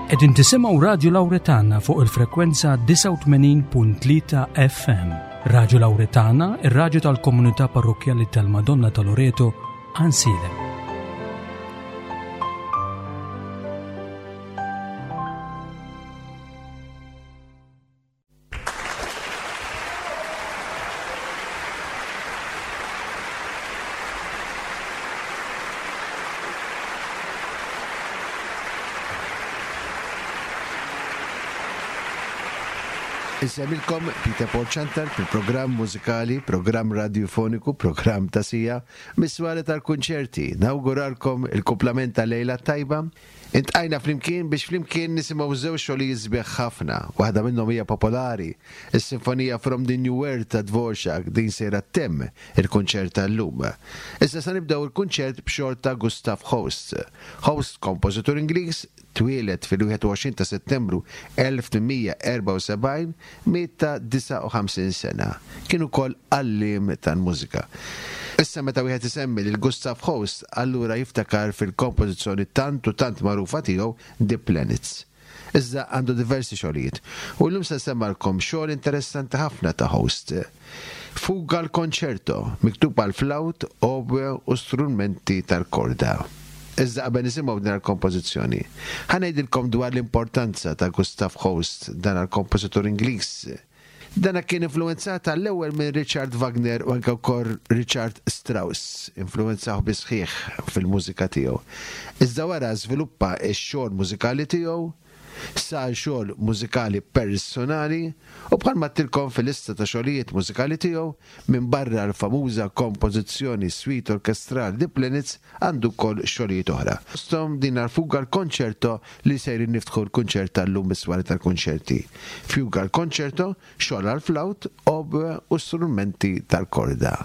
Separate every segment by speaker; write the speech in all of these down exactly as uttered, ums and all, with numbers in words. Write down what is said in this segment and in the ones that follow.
Speaker 1: Qegħdin tisimgħu Radio Lawretana fuq il-frekwenza tisa' u tmenin punt tlieta F M. Radio Lawretana, ir-radju tal-Komunità Parrokjali tal-Madonna ta' Loreto, Ansile.
Speaker 2: Issemilkom Peter Paul Chantal fil-programm mużikali, programm radiofoniku, programm ta' sija, miswara tal-kunċerti. Nawguralkom il-komplament tal-lejla tajba. Intqajna flimkien biex flimkien nisimgħu żewġ xogħlijiet sbieħ ħafna. Waħda minnhom hija popolari, is-Sinfonija From the New World ta' Dvorak, din sejra temm il-kunċert tal-lum. Issa se nibdew il-kunċert b'xogħol ta' Gustav Holst. Holst, kompożitur Ingliż, twieled fil-wieħed u għoxrin ta' Settembru elf tminmija erba' u sebgħin, miet ta' disa' u ħamsin sena. Kien ukoll għalliem tal-mużika. Issa meta wieħed isemmi lil Gustav Holst, allura jiftakar fil-kompożizzjoni tant u tant magħrufa tiegħu The Planets. Iżda għandu diversi xogħlijiet. U llum se nsemmalkom xogħol interessanti ħafna ta' Holst. Fuga l-konċerto, miktub għal flawt, oboe u strumenti tal-korda. Iżda qabel nisimgħu din il-kompożizzjoni. Ħanejdilkom dwar l-importanza ta' Gustav Holst, dan il-kompożitur Ingliż. Dana kien influenzata l-ewwel minn Richard Wagner u anke wkoll Richard Strauss, influenzaw bisħieħ fil-mużika tiegħu. Iżda wara żviluppa x-xogħol mużikali tiegħu, sar xogħol mużikali personali u bħalma tilkom fil-lista ta' xogħlijiet mużikali tiegħu minn barra l-famuża kompożizzjoni Suite Orchestrale The Planets għandu wkoll xogħlijiet oħra. Stom din l-fuga l-konċerto li sejrin niftħu l-kunċert tal-lum miswari tal-kunċerti. Fuga l-konċerto, xogħol għal-flawt, oboe u strumenti tal-korda.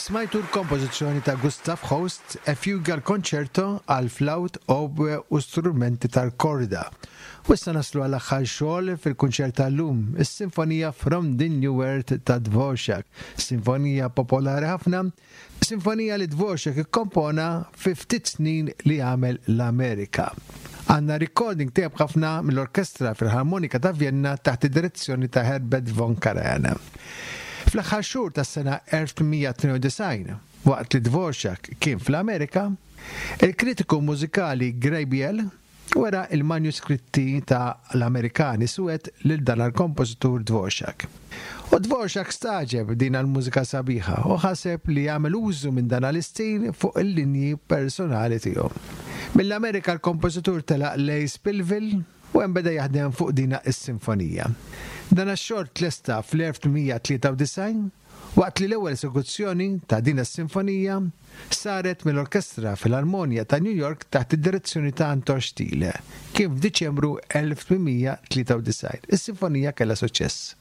Speaker 2: Smajtu l-kompożizzjoni ta' Gustav Holst A Fugal Concerto għal flaut, oboe u strumenti tal-korda. Wissa naslu għal aħħar xogħol fil-kunċert tal-lum, is-Sinfonija From the New World ta' Dvorak, sinfonija popolari ħafna, sinfonija li Dvorak ikkompona fi ftit snin li għamel l-Amerika. Għanna recording tiegħu ħafna mill-orkestra fil-Harmonika ta' Vienna taħt id-direzzjoni ta' Herbert von Karajan. Fl-aħħar xhur tas-sena elf tminmija tnejn u design, waqt li Dvorak kien fl-Amerika, il-kritiku mużikali Grejbiel wara il-manuskritti ta' l-Amerikani suwed lil dan l-kompożitur Dvorak. U Dvorak staġeb din għal-mużika sabiħa u ħaseb li jagħmel użu minn dan l-istil fuq il-linji personali tiegħu. Mill-Amerika l-kompożitur telaq lej Spillville u hemm beda jaħdem fuq dina is-sinfonija. Dan għax-xogħol tlesta fl-elf tminmija tlieta u design waqt li l-ewwel esekuzzjoni ta' din is-sinfonija saret mill-Orkestra fil-Armonija ta' New York taħt id-direzzjoni ta' Anton Stile kien f'Diċembru elf tminmija tlieta u design. Is-sinfonija kellha suċċess.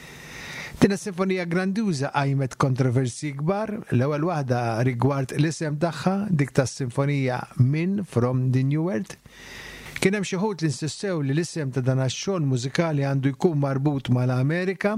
Speaker 2: Din is-sinfonija grandjuża qajmet kontroversi kbar, l-ewwel waħda rigward l-isem tagħha dik tas-sinfonija Min From the New World. Kien hemm xi ħud li insissew li l-isem ta' dan għax-xogħol mużikali għandu jkun marbut mal-Amerika.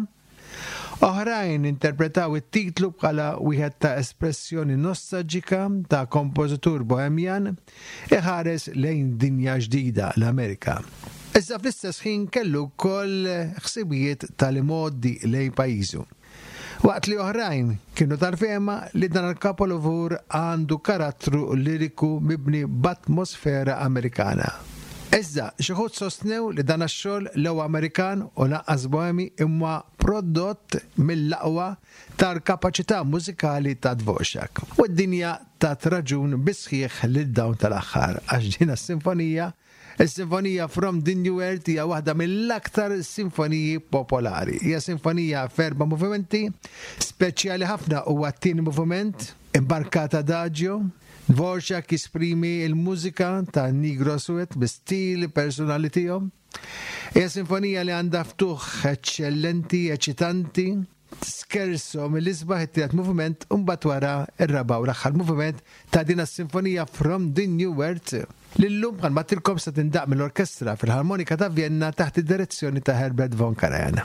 Speaker 2: Oħrajn interpretaw it-titlu bħala wieħed ta' espressjoni nostalġika ta' kompożitur bohemjan iħares lejn dinja ġdida l-Amerika. Issa fl-istess ħin kellu wkoll ħsibijiet tal-imoddi lejn pajjiżu. Waqt li oħrajn kienu tarfema li dan il-kapolavur għandu karattru liriku mibni b'atmosfera Amerikana. Iżda, xi ħud sostnew li dan għax-xogħol l-ewwa Amerikan u laqqas bohemi imma prodott mill-aqwa tal-kapaċità mużikali ta' Dvorak. U d-dinja tat raġun bisħieħ lil dawn tal-aħħar għax din is-sinfonija Is-Sinfonija From the New World hija waħda mill-aktar sinfoniji popolari. Hija sinfonija f'erba' movimenti, speċjali ħafna huwa t-tieni moviment, imbarkata adagio. Dvorak jisprimi il-mużika ta' Negro Suet bi-stil personali tiegħu. Hija sinfonija li għandha ftuħ eċċellenti, eċitanti, skerzo mill-isbaħ it-tielet moviment u mbagħad wara ir-raba' u l-aħħar moviment ta' din is-sinfonija From the New World. Lillum bħal ma tilkom se tindaq mill-orkestra fil-Harmonika ta' Vienna taħt id-direzzjoni ta' Herbert von Karajan.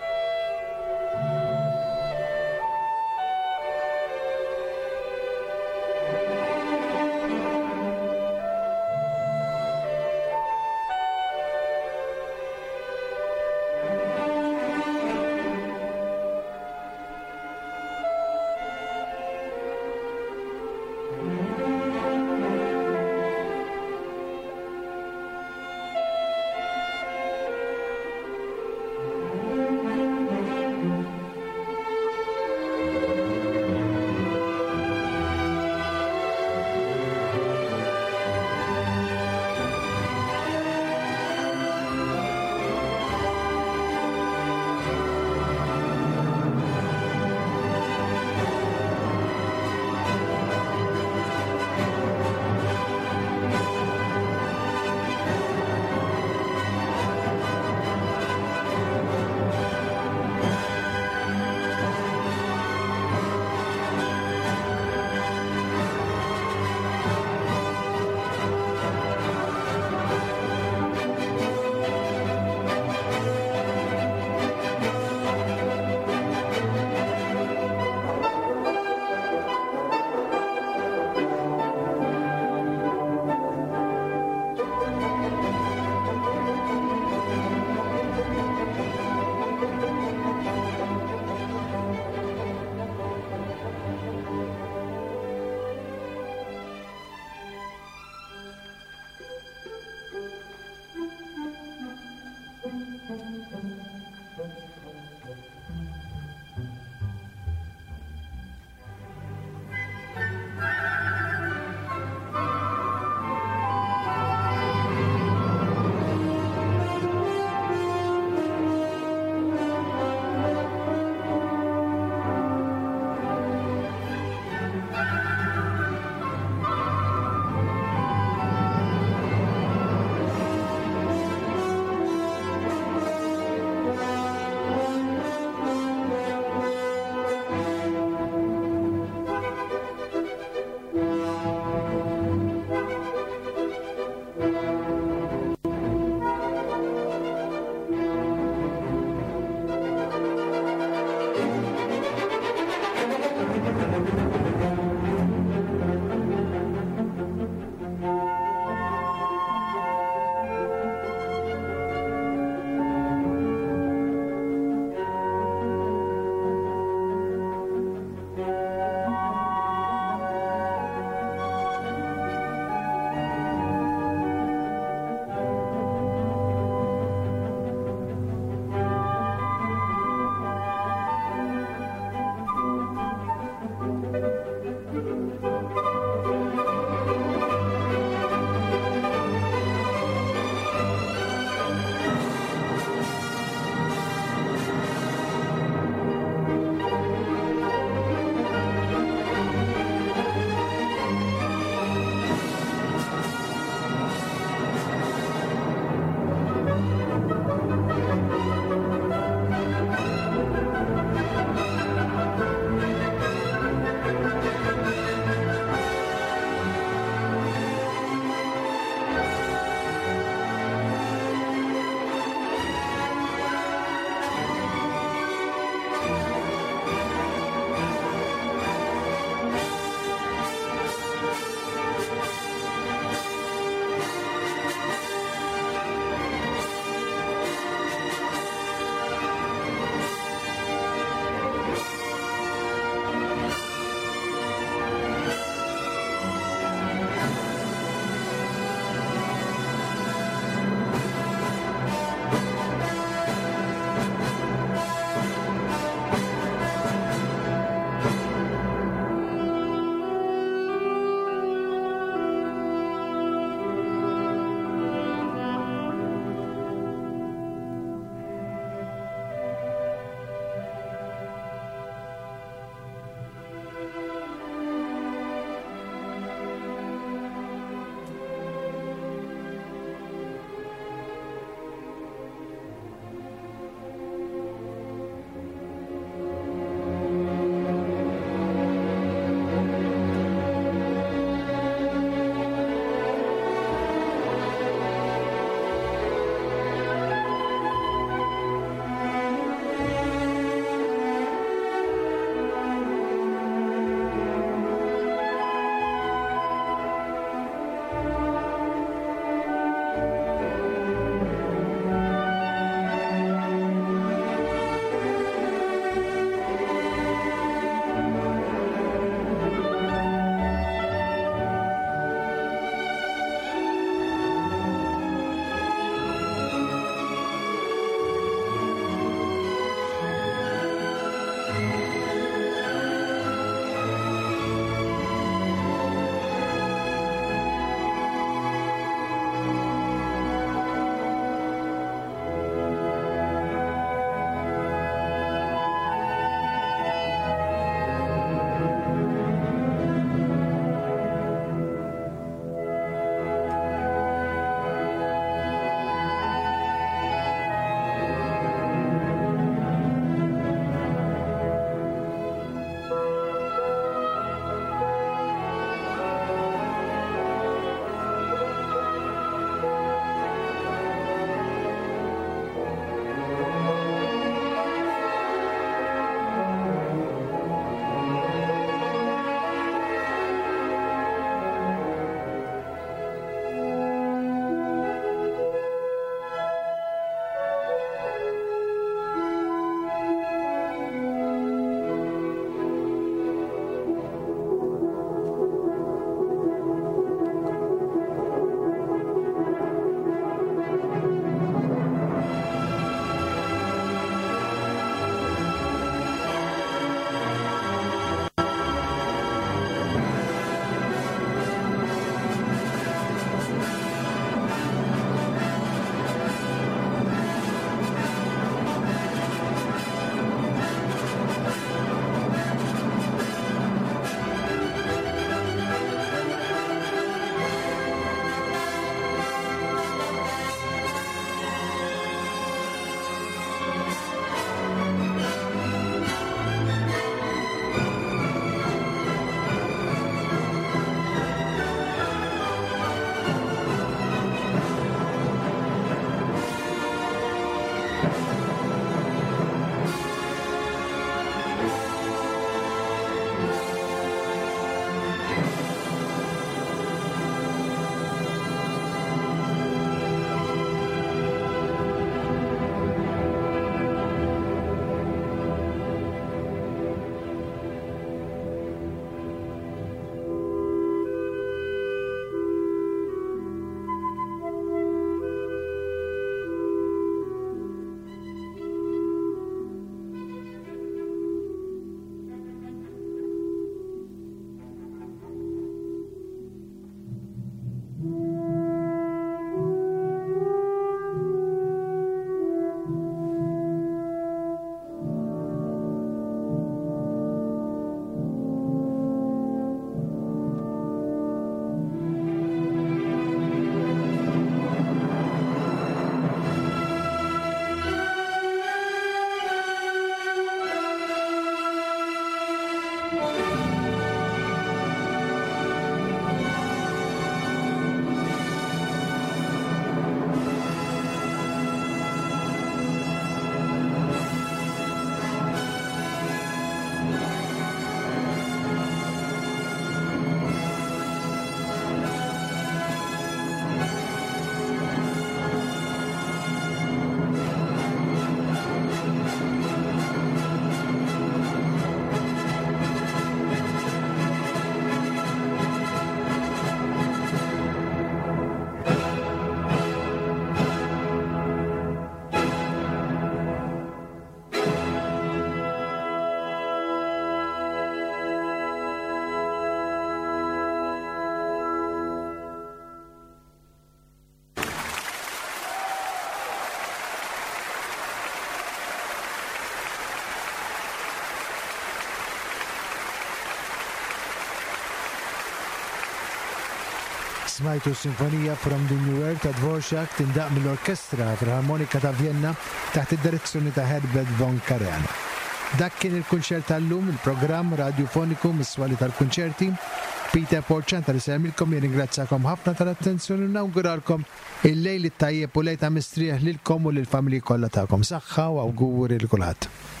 Speaker 2: Smajtu Sinfonija from the New World ta' Dvorak tindaq mill-orkestra fil-Harmonika ta' Vienna taħt id-direzzjoni ta' Herbert von Karajan. Dak kien il-kunċert tal-lum, il-programm radiofoniku mis-swali tal-kunċerti. Peter Porċanta li semilkom jirringrazzakom ħafna tal-attenzjoni u nawguralkom il-lejl it-tajjeb u lejta mistrieħ lilkom u lill-familji kollha tagħkom. Saħħa u awguri l kulħadd.